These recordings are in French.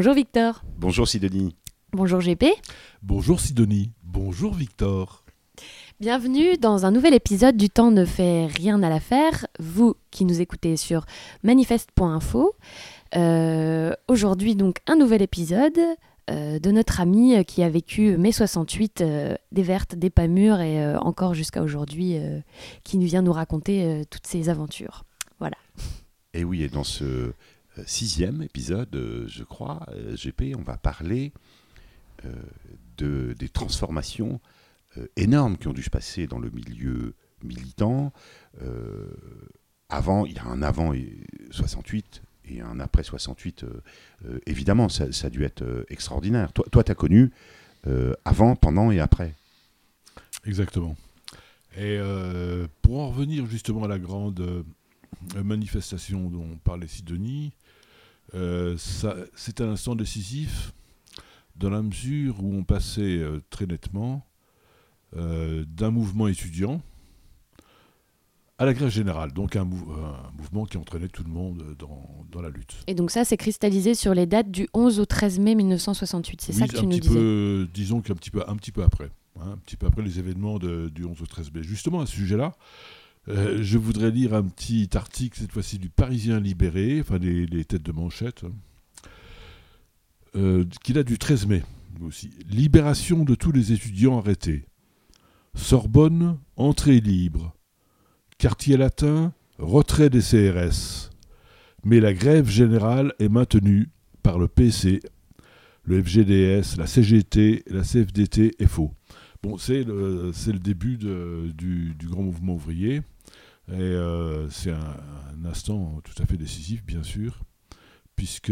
Bonjour Victor. Bonjour Sidonie. Bonjour GP. Bonjour Sidonie. Bonjour Victor. Bienvenue dans un nouvel épisode du Temps ne fait rien à l'affaire, vous qui nous écoutez sur manifeste.info. Aujourd'hui donc un nouvel épisode de notre ami qui a vécu mai 68, des Vertes, des pas mûres et encore jusqu'à aujourd'hui, qui vient nous raconter toutes ses aventures. Voilà. Et oui, et dans ce 6e épisode, je crois, GP, on va parler des transformations énormes qui ont dû se passer dans le milieu militant. Il y a un avant 68 et un après 68. Évidemment, ça a dû être extraordinaire. Toi, tu as connu avant, pendant et après. Exactement. Et pour en revenir justement à la grande manifestation dont parlait Sidonie, c'est un instant décisif dans la mesure où on passait très nettement d'un mouvement étudiant à la grève générale, donc un mouvement qui entraînait tout le monde dans la lutte. Et donc ça, c'est cristallisé sur les dates du 11 au 13 mai 1968, c'est ça que tu nous disais. Disons qu'un petit peu après, un petit peu après les événements du 11 au 13 mai. Justement, à ce sujet-là, je voudrais lire un petit article, cette fois-ci du Parisien libéré, enfin les têtes de manchette, qui date du 13 mai aussi. Libération de tous les étudiants arrêtés. Sorbonne, entrée libre. Quartier latin, retrait des CRS. Mais la grève générale est maintenue par le PC, le FGDS, la CGT, la CFDT et FO. Bon, c'est le début du grand mouvement ouvrier. Et c'est un instant tout à fait décisif, bien sûr, puisque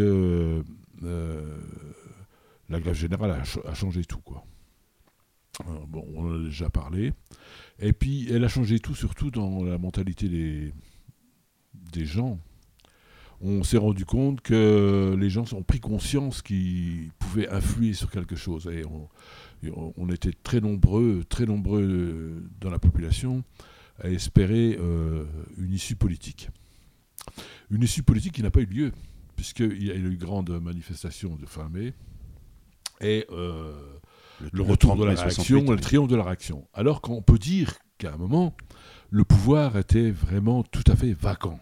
la grève générale a changé tout, quoi. Bon, on en a déjà parlé. Et puis, elle a changé tout, surtout dans la mentalité des gens. On s'est rendu compte que les gens ont pris conscience qu'ils pouvaient influer sur quelque chose. Et on était très nombreux dans la population à espérer une issue politique. Une issue politique qui n'a pas eu lieu, puisqu'il y a eu une grande manifestation de fin mai. Et le retour de la réaction, le triomphe de la réaction. Alors qu'on peut dire qu'à un moment, le pouvoir était vraiment tout à fait vacant.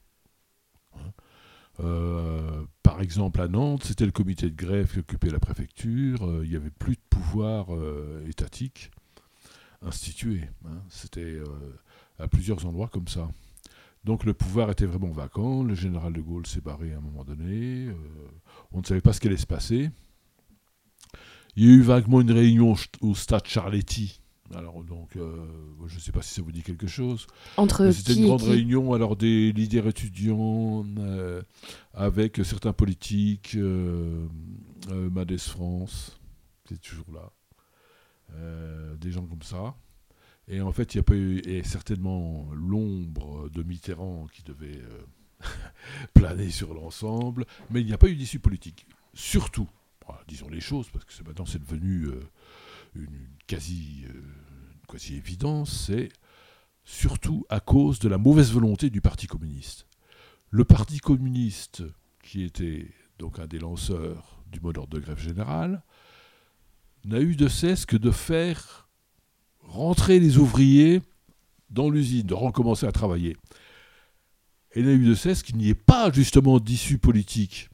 Par exemple, à Nantes, c'était le comité de grève qui occupait la préfecture. Il n'y avait plus de pouvoir étatique institué. C'était à plusieurs endroits comme ça. Donc le pouvoir était vraiment vacant. Le général de Gaulle s'est barré à un moment donné. On ne savait pas ce qui allait se passer. Il y a eu vaguement une réunion au stade Charletti. Alors donc, je ne sais pas si ça vous dit quelque chose. C'était une grande réunion, alors des leaders étudiants avec certains politiques, Madès France, c'est toujours là, des gens comme ça. Et en fait, il n'y a pas eu, et certainement l'ombre de Mitterrand qui devait planer sur l'ensemble, mais il n'y a pas eu d'issue politique. Surtout, disons les choses, parce que maintenant c'est devenu une quasi-évidence, c'est surtout à cause de la mauvaise volonté du Parti communiste. Le Parti communiste, qui était donc un des lanceurs du mot d'ordre de grève générale, n'a eu de cesse que de faire rentrer les ouvriers dans l'usine, de recommencer à travailler. Et n'a eu de cesse qu'il n'y ait pas justement d'issue politique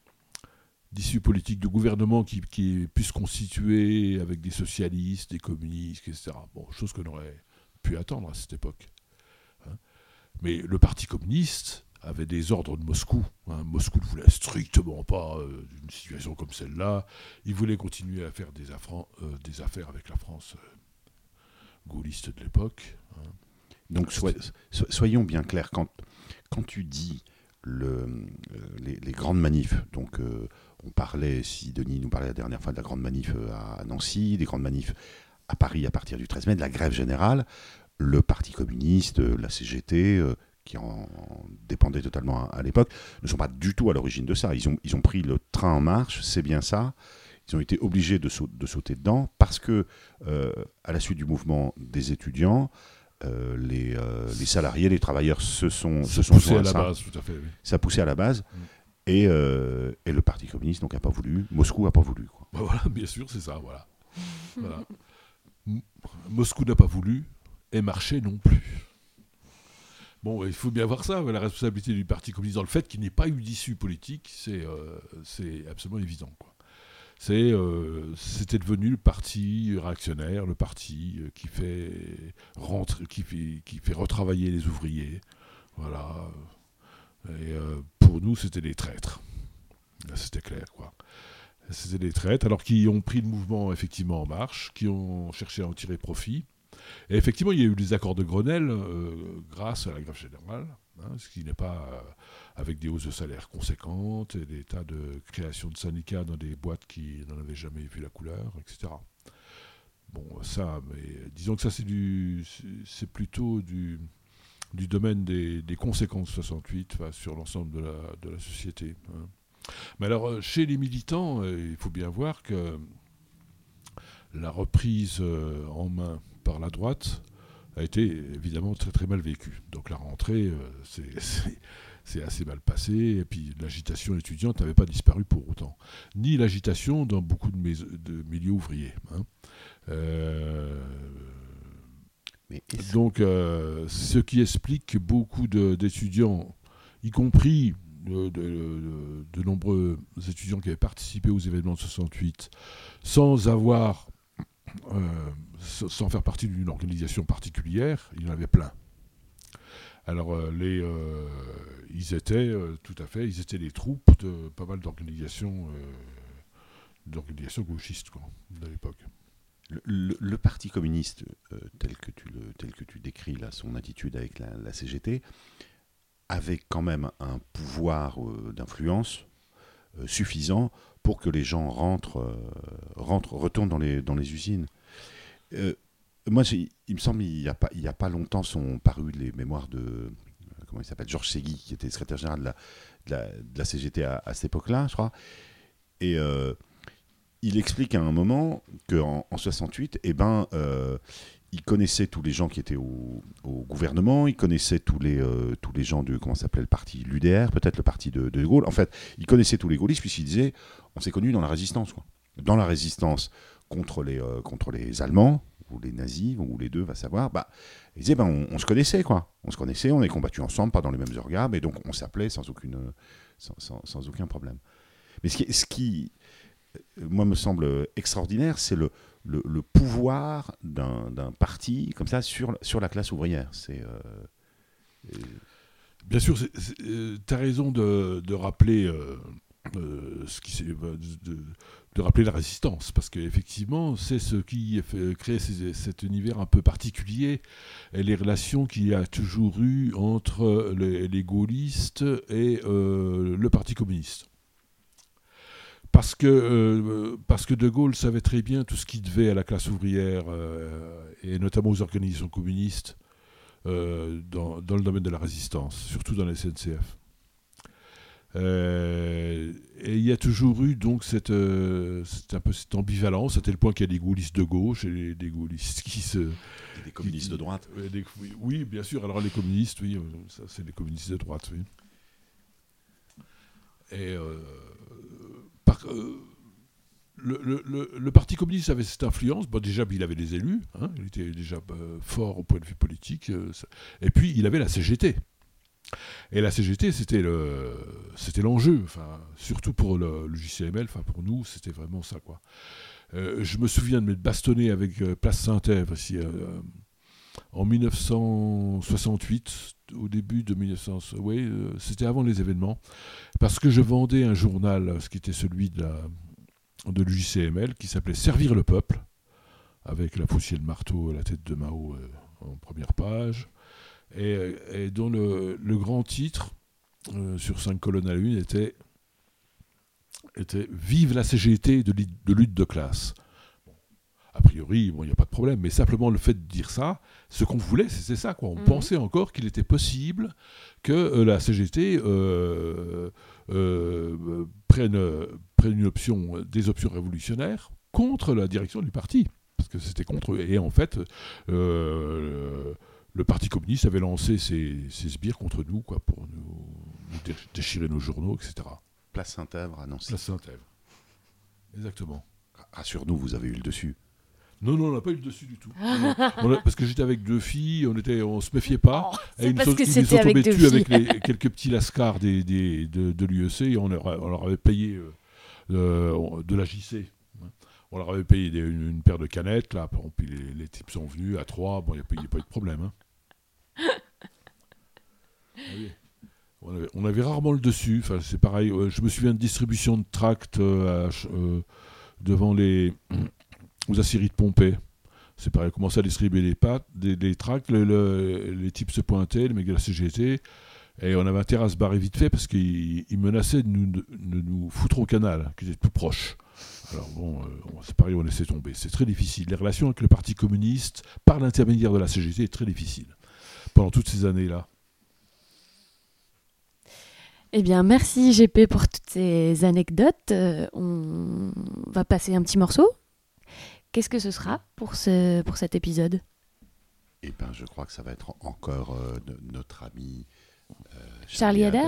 de gouvernement qui puisse se constituer avec des socialistes, des communistes, etc. Bon, chose qu'on aurait pu attendre à cette époque. Mais le Parti communiste avait des ordres de Moscou. Moscou ne voulait strictement pas d'une situation comme celle-là. Il voulait continuer à faire des affaires avec la France gaulliste de l'époque. Donc soyons bien clairs, quand tu dis les grandes manifs, donc Sidonie nous parlait la dernière fois de la grande manif à Nancy, des grandes manifs à Paris à partir du 13 mai, de la grève générale, le Parti communiste, la CGT, qui en dépendait totalement à l'époque, ne sont pas du tout à l'origine de ça. Ils ont pris le train en marche, c'est bien ça. Ils ont été obligés de sauter dedans parce que, à la suite du mouvement des étudiants, les salariés, les travailleurs se sont poussés joints à la base, tout à fait. Oui. Ça poussait à la base. Et le Parti communiste donc, n'a pas voulu, Moscou n'a pas voulu. Quoi. Ben voilà, bien sûr, c'est ça, voilà. Voilà. Moscou n'a pas voulu, et Marché non plus. Bon, il faut bien voir ça, la responsabilité du Parti communiste dans le fait qu'il n'ait pas eu d'issue politique, c'est absolument évident. Quoi. C'était devenu le parti réactionnaire, le parti qui fait retravailler les ouvriers. Voilà. Et pour nous, c'était des traîtres. C'était clair, quoi. C'était des traîtres, alors qui ont pris le mouvement effectivement en marche, qui ont cherché à en tirer profit. Et effectivement, il y a eu des accords de Grenelle grâce à la grève générale, ce qui n'est pas avec des hausses de salaire conséquentes et des tas de créations de syndicats dans des boîtes qui n'en avaient jamais vu la couleur, etc. Bon, ça, mais disons que ça, c'est plutôt du domaine des conséquences 68 sur l'ensemble de la société. Hein. Mais alors, chez les militants, il faut bien voir que la reprise en main par la droite a été évidemment très très mal vécue. Donc la rentrée, c'est assez mal passé, et puis l'agitation étudiante n'avait pas disparu pour autant. Ni l'agitation dans beaucoup de milieux ouvriers. Hein. Donc ce qui explique que beaucoup d'étudiants, y compris de nombreux étudiants qui avaient participé aux événements de 68, sans faire partie d'une organisation particulière, il y en avait plein. Alors ils étaient ils étaient les troupes de pas mal d'organisations gauchistes quoi, de l'époque. Le Parti communiste, tel que tu décris là, son attitude avec la CGT, avait quand même un pouvoir d'influence suffisant pour que les gens retournent dans les usines. Moi, il me semble il y a pas longtemps sont parus les mémoires de comment il s'appelle, Georges Ségui, qui était secrétaire général de la CGT à cette époque-là, je crois. Et il explique à un moment qu'en 68, il connaissait tous les gens qui étaient au gouvernement, il connaissait tous les gens de, comment ça s'appelait, le parti l'UDR, peut-être le parti de Gaulle. En fait, il connaissait tous les gaullistes, puisqu'il disait, on s'est connus dans la résistance, quoi. Dans la résistance contre les Allemands, ou les nazis, ou les deux, va savoir, il disait, on se connaissait, quoi. On se connaissait, on est combattus ensemble, pas dans les mêmes organes, et donc on s'appelait sans aucun problème. Mais ce qui moi, me semble extraordinaire, c'est le pouvoir d'un parti comme ça sur la classe ouvrière. Bien sûr, tu as raison de rappeler de rappeler la résistance, parce qu'effectivement, c'est ce qui crée cet univers un peu particulier et les relations qu'il y a toujours eu entre les gaullistes et le Parti communiste. Parce que De Gaulle savait très bien tout ce qu'il devait à la classe ouvrière et notamment aux organisations communistes dans le domaine de la résistance, surtout dans la SNCF. Et il y a toujours eu donc cette ambivalence, à tel point qu'il y a des gaullistes de gauche et des gaullistes des communistes de droite. Oui, bien sûr. Alors les communistes, oui, ça c'est les communistes de droite, oui. Et le Parti communiste avait cette influence. Bon, déjà, il avait des élus, hein, il était déjà fort au point de vue politique. Et puis, il avait la CGT. Et la CGT, c'était l'enjeu, surtout pour le JCML, pour nous, c'était vraiment ça, quoi. Je me souviens de m'être bastonné avec Place Saint-Ève, ici, en 1968, au début de 1900, c'était avant les événements, parce que je vendais un journal, ce qui était celui de l'UJCML, qui s'appelait Servir le peuple, avec la faucille et le marteau à la tête de Mao en première page, et dont le grand titre, sur 5 colonnes à l'une, était « Vive la CGT de lutte de classe ». A priori, il n'y a pas de problème, mais simplement le fait de dire ça, ce qu'on voulait, c'était ça, quoi. On pensait encore qu'il était possible que la CGT prenne des options révolutionnaires contre la direction du parti, parce que c'était contre eux. Et en fait, le Parti communiste avait lancé ses sbires contre nous, quoi, pour nous déchirer nos journaux, etc. Place Saint-Èvre à Nancy. Place Saint-Èvre. Exactement. Rassure-nous, vous avez eu le dessus. Non, on n'a pas eu le dessus du tout. Parce que j'étais avec 2 filles, on se méfiait pas. Oh, Et c'est ils parce que ils nous c'était sont avec tombés 2 dessus filles. avec quelques petits lascars de l'UEC et on leur avait payé de la JC. On leur avait payé une paire de canettes, là. Puis les types sont venus à 3, bon, il n'y a pas eu de problème. Hein. Ah oui. On avait rarement le dessus. Enfin, c'est pareil. Je me souviens de distribution de tracts devant aux aciéries de Pompée. C'est pareil. On commençait à distribuer des tracts. Les types se pointaient, les mecs de la CGT. Et on avait intérêt à se barrer vite fait parce qu'ils menaçaient de nous foutre au canal, qui était tout proche. Alors bon, c'est pareil, on laissait tomber. C'est très difficile. Les relations avec le Parti communiste, par l'intermédiaire de la CGT, est très difficile. Pendant toutes ces années-là. Eh bien, merci GP pour toutes ces anecdotes. On va passer un petit morceau. Qu'est-ce que ce sera pour cet épisode ? Eh bien, je crois que ça va être encore notre ami Charlie Adair.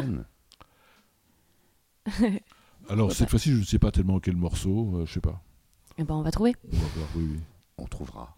Alors, cette fois-ci, je ne sais pas tellement quel morceau, je ne sais pas. Eh ben, on va trouver. On va voir, oui. On trouvera.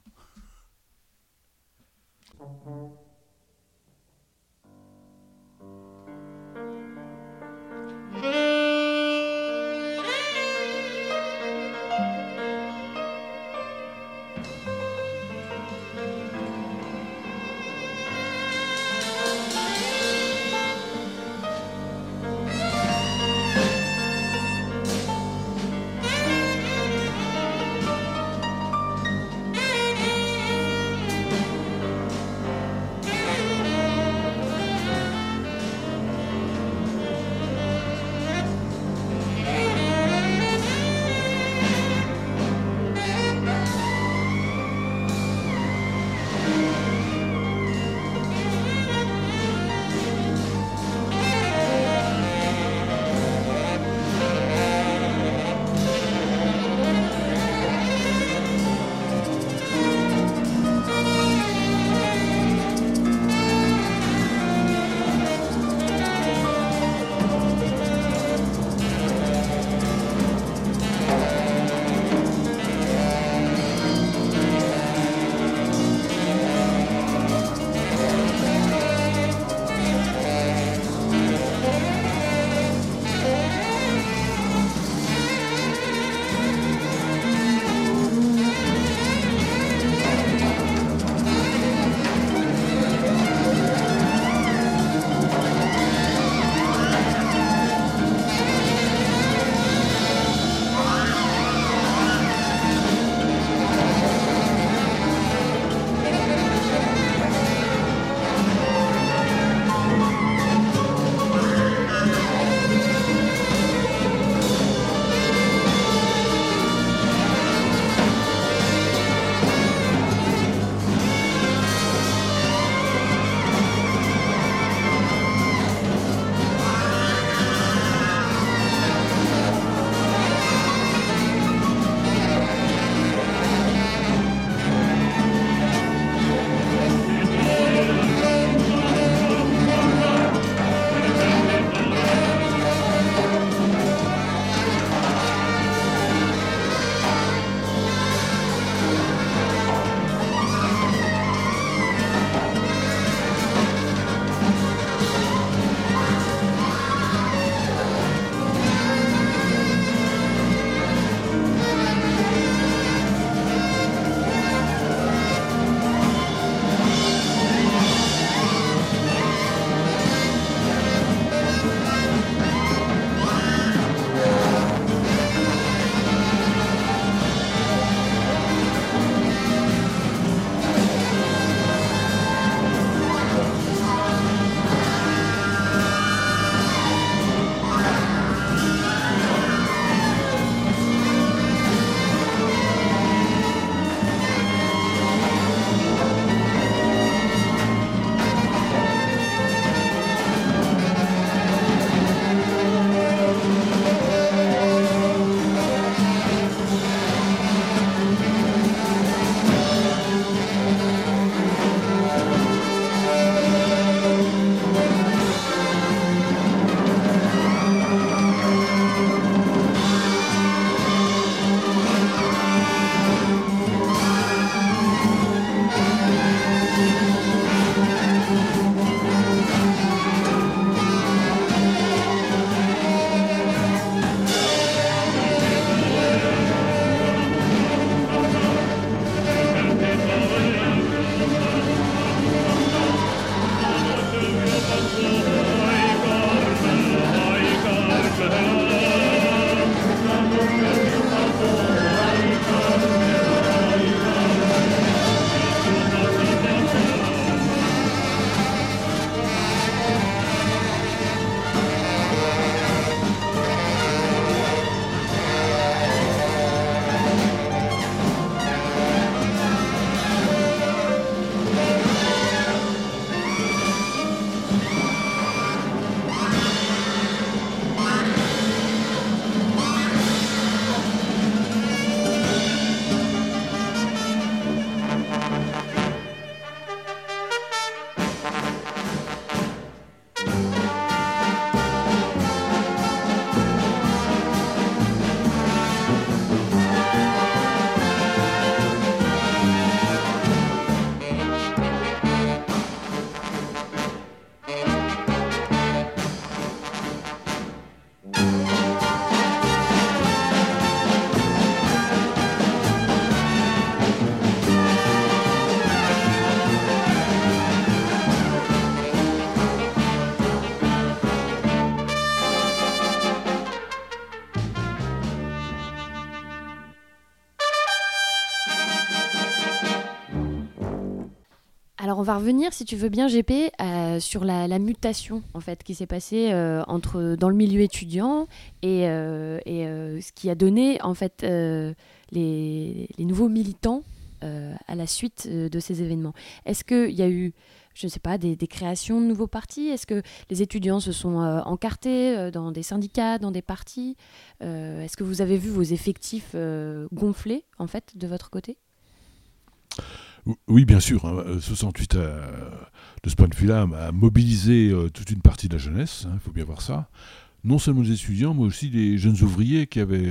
va revenir, si tu veux bien, GP, sur la mutation en fait qui s'est passée dans le milieu étudiant et ce qui a donné en fait les nouveaux militants à la suite de ces événements. Est-ce qu'il y a eu, je ne sais pas, des créations de nouveaux partis? Est-ce que les étudiants se sont encartés dans des syndicats, dans des partis? Est-ce que vous avez vu vos effectifs gonfler en fait de votre côté? Oui, bien sûr. 68, de ce point de vue-là, a mobilisé toute une partie de la jeunesse. Il faut bien voir ça. Non seulement les étudiants, mais aussi les jeunes ouvriers qui avaient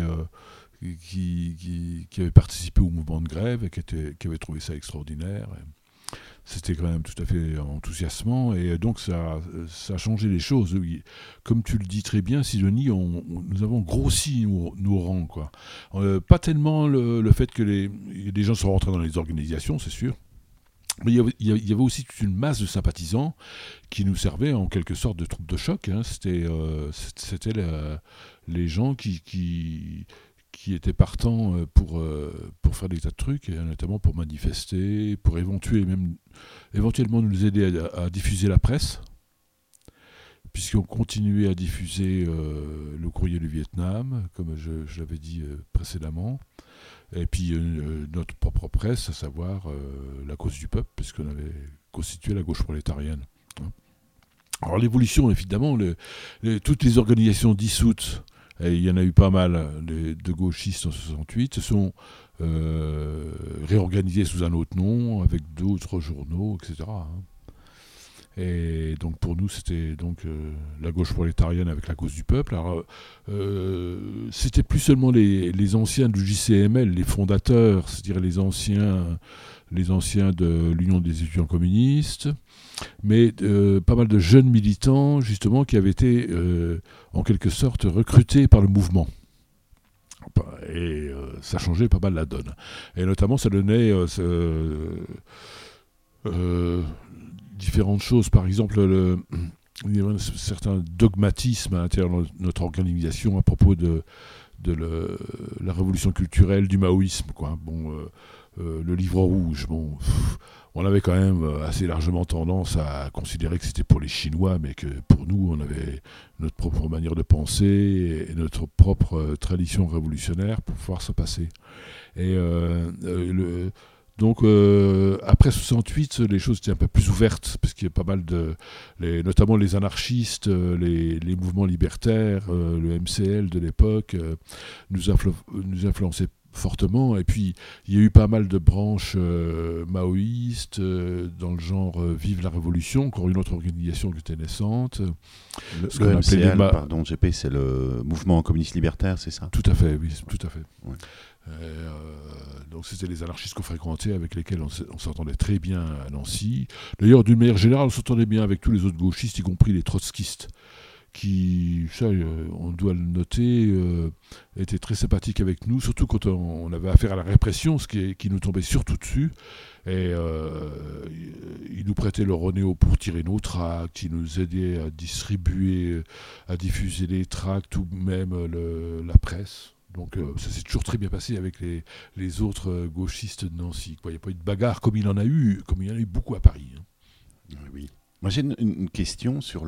participé au mouvement de grève et qui avaient trouvé ça extraordinaire. C'était quand même tout à fait enthousiasmant et donc ça a changé les choses. Comme tu le dis très bien, Sidonie, nous avons grossi nos rangs, quoi. Pas tellement le fait que les gens sont rentrés dans les organisations, c'est sûr. Mais il y avait aussi toute une masse de sympathisants qui nous servaient en quelque sorte de troupes de choc. C'était les gens qui étaient partants pour faire des tas de trucs, et notamment pour manifester, pour éventuellement nous aider à diffuser la presse, puisqu'on continuait à diffuser le courrier du Vietnam, comme je l'avais dit précédemment, et puis notre propre presse, à savoir la cause du peuple, puisqu'on avait constitué la gauche prolétarienne. Alors l'évolution, évidemment, toutes les organisations dissoutes, et il y en a eu pas mal de gauchistes en 68, se sont réorganisés sous un autre nom, avec d'autres journaux, etc. Et donc pour nous, c'était donc la gauche prolétarienne avec la cause du peuple. Alors, c'était plus seulement les anciens du JCML, les fondateurs, c'est-à-dire les anciens de l'Union des étudiants communistes, mais pas mal de jeunes militants, justement, qui avaient été, en quelque sorte, recrutés par le mouvement. Et ça changeait pas mal la donne. Et notamment, ça donnait différentes choses. Par exemple, il y avait un certain dogmatisme à l'intérieur de notre organisation à propos de la révolution culturelle, du maoïsme, quoi. Le livre rouge, on avait quand même assez largement tendance à considérer que c'était pour les Chinois, mais que pour nous, on avait notre propre manière de penser et notre propre tradition révolutionnaire pour pouvoir se passer. Et donc, après 68, les choses étaient un peu plus ouvertes, parce qu'il y a pas mal notamment les anarchistes, les mouvements libertaires, le MCL de l'époque, nous influençaient fortement. Et puis, il y a eu pas mal de branches maoïstes, dans le genre Vive la Révolution, encore une autre organisation qui était naissante. Le MCL, pardon, GP, c'est le mouvement communiste libertaire, c'est ça? Tout à fait, oui, tout à fait. Ouais. Donc c'était les anarchistes qu'on fréquentait, avec lesquels on s'entendait très bien à Nancy. D'ailleurs, d'une manière générale, on s'entendait bien avec tous les autres gauchistes, y compris les trotskistes, qui, ça, on doit le noter, étaient très sympathiques avec nous, surtout quand on avait affaire à la répression, qui nous tombait surtout dessus. Et ils nous prêtaient leur Ronéo pour tirer nos tracts, ils nous aidaient à distribuer, à diffuser les tracts, ou même la presse. Donc ça s'est toujours très bien passé avec les autres gauchistes de Nancy. Il n'y a pas eu de bagarre comme il y en a eu beaucoup à Paris. Oui. Moi j'ai une question sur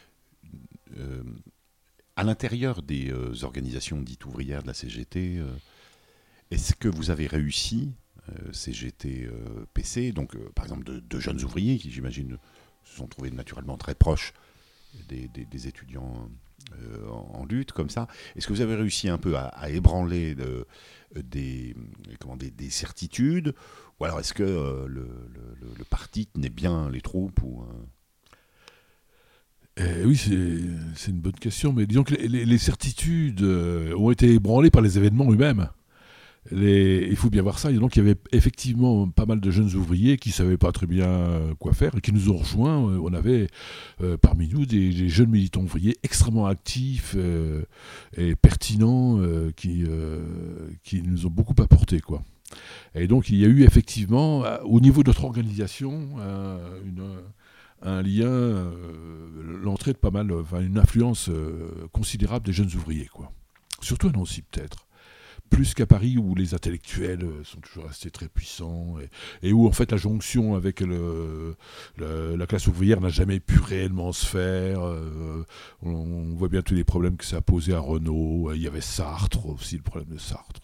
à l'intérieur des organisations dites ouvrières de la CGT. Est-ce que vous avez réussi, CGT PC, donc par exemple de jeunes ouvriers qui j'imagine se sont trouvés naturellement très proches des étudiants en lutte comme ça. Est-ce que vous avez réussi un peu à ébranler des certitudes, ou alors est-ce que le parti tenait bien les troupes Oui, c'est une bonne question, mais disons que les certitudes ont été ébranlées par les événements eux-mêmes. Il faut bien voir ça. Donc, il y avait effectivement pas mal de jeunes ouvriers qui ne savaient pas très bien quoi faire et qui nous ont rejoints. On avait parmi nous des jeunes militants ouvriers extrêmement actifs et pertinents qui nous ont beaucoup apporté, quoi. Et donc, il y a eu effectivement, au niveau de notre organisation, un lien, l'entrée de pas mal, une influence considérable des jeunes ouvriers, quoi. Surtout à Nancy, peut-être. plus qu'à Paris où les intellectuels sont toujours restés très puissants et où en fait la jonction avec la classe ouvrière n'a jamais pu réellement se faire. On voit bien tous les problèmes que ça a posé à Renault. Il y avait Sartre aussi, le problème de Sartre.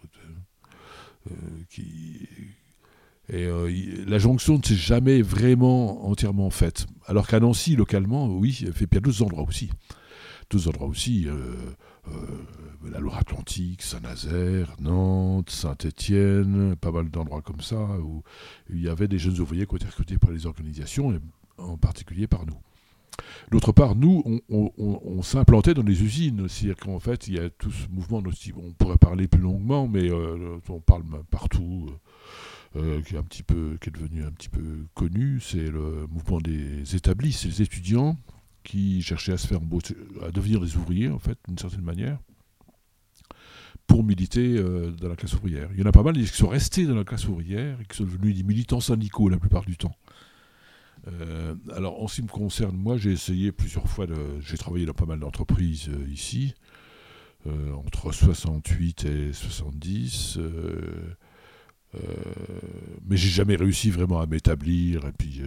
La jonction ne s'est jamais vraiment entièrement faite. Alors qu'à Nancy, localement, oui, il y a d'autres endroits aussi. La Loire-Atlantique, Saint-Nazaire, Nantes, Saint-Étienne, pas mal d'endroits comme ça, où il y avait des jeunes ouvriers qui ont été recrutés par les organisations, et en particulier par nous. D'autre part, nous, on s'implantait dans les usines, c'est-à-dire qu'en fait, il y a tout ce mouvement, on pourrait parler plus longuement, mais on parle partout, qui est devenu un petit peu connu, c'est le mouvement des établis, c'est les étudiants qui cherchaient à se faire embaucher, à devenir des ouvriers, en fait, d'une certaine manière, pour militer dans la classe ouvrière. Il y en a pas mal qui sont restés dans la classe ouvrière et qui sont devenus des militants syndicaux la plupart du temps. Alors, en ce qui me concerne, moi, j'ai essayé plusieurs fois, j'ai travaillé dans pas mal d'entreprises ici, entre 68 et 70, mais j'ai jamais réussi vraiment à m'établir, et puis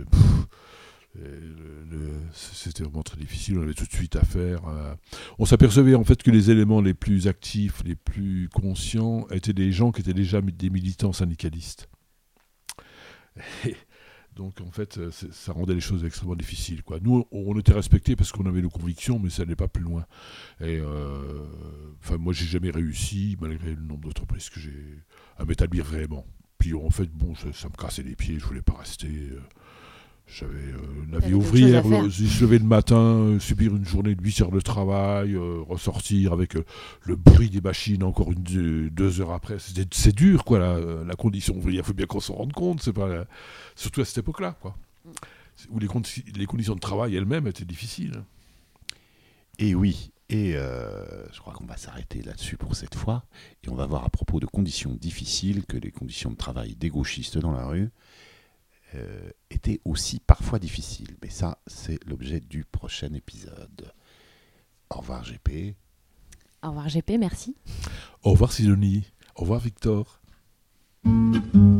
c'était vraiment très difficile, on avait tout de suite à faire. On s'apercevait en fait que les éléments les plus actifs, les plus conscients, étaient des gens qui étaient déjà des militants syndicalistes. Et donc en fait, ça rendait les choses extrêmement difficiles, quoi. Nous, on était respectés parce qu'on avait nos convictions, mais ça n'allait pas plus loin. Et moi, j'ai jamais réussi, malgré le nombre d'entreprises que j'ai, à m'établir vraiment. Puis en fait, ça me cassait les pieds, je voulais pas rester. J'avais la vie ouvrière, se lever le matin, subir une journée de 8 heures de travail, ressortir avec le bruit des machines encore 2 heures après. C'est dur, quoi, la condition ouvrière. Il faut bien qu'on s'en rende compte. C'est pas surtout à cette époque-là, quoi, où les conditions de travail elles-mêmes étaient difficiles. Et oui, je crois qu'on va s'arrêter là-dessus pour cette fois. Et on va voir à propos de conditions difficiles que les conditions de travail des gauchistes dans la rue était aussi parfois difficile. Mais ça, c'est l'objet du prochain épisode. Au revoir GP. Au revoir GP, merci. Au revoir Sidonie. Au revoir Victor.